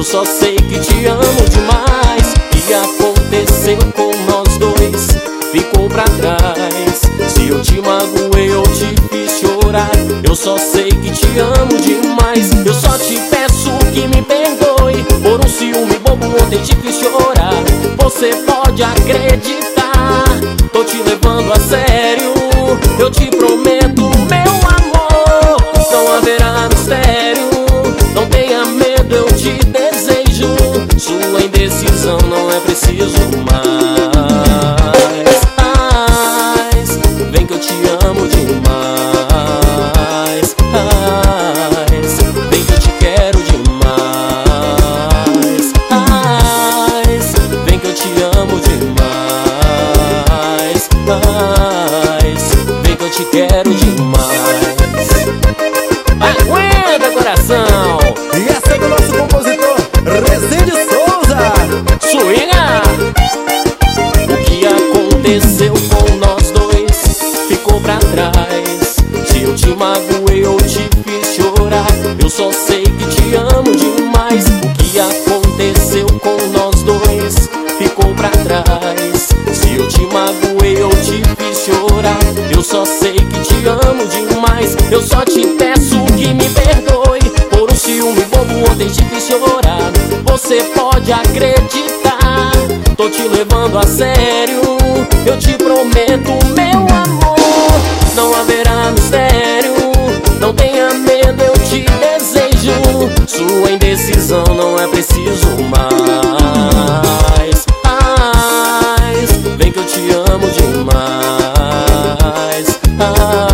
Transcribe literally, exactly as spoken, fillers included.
Eu só sei que te amo demais. O que aconteceu com nós dois ficou pra trás. Se eu te magoei, eu te fiz chorar. Eu só sei que te amo demais. Eu só te peço que me perdoe por um ciúme bobo, ontem te fiz chorar. Você pode acreditar, tô te levando a sério. Eu te prometo, meu amor, não haverá mistério. Não tenha medo, eu te desejo. Sua indecisão não é preciso mais. Ai, vem que eu te amo demais. Ai, vem que eu te quero demais. Ai, vem que eu te amo demais. Ai, vem que eu te quero demais. Aguenta, coração! E essa é do nosso compositor Rezende Souza. Swinga! O que aconteceu com nós dois ficou pra trás. Se eu te magoei, eu te fiz chorar. Eu só sei que te amo demais. O que aconteceu com nós dois ficou pra trás. Se eu te magoei, eu te fiz chorar. Eu só sei que te amo demais. Eu só te peço que me perdoe por um ciúme bobo, ontem te fiz chorar. Você pode acreditar, tô te levando a sério. Eu te prometo, meu amor, não haverá mistério. Não tenha medo, eu te desejo. Sua indecisão não é preciso mais. Ai, vem que eu te amo demais. Ai,